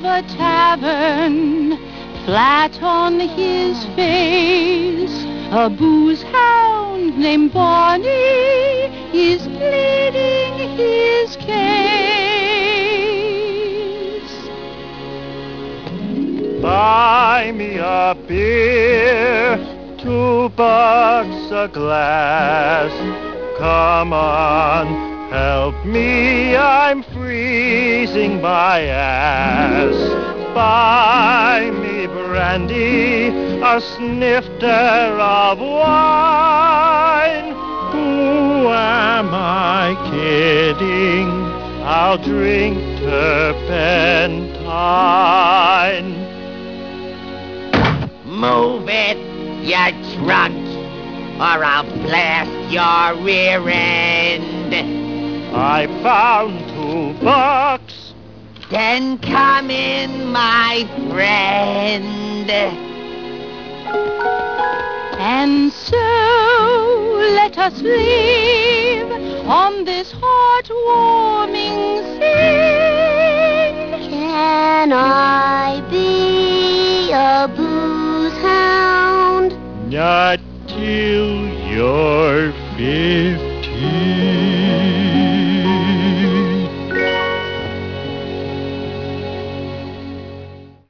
of a tavern, flat on his face, a booze hound named Barney is pleading his case. Buy me a beer, $2 a glass. Come on, help me, I'm freezing my ass. Buy me brandy, a snifter of wine. Who am I kidding? I'll drink turpentine. Move it, you drunk, or I'll blast your rear end. I found $2. Then come in, my friend. And so let us leave on this heartwarming scene. Can I be a booze hound? Not till you're 15.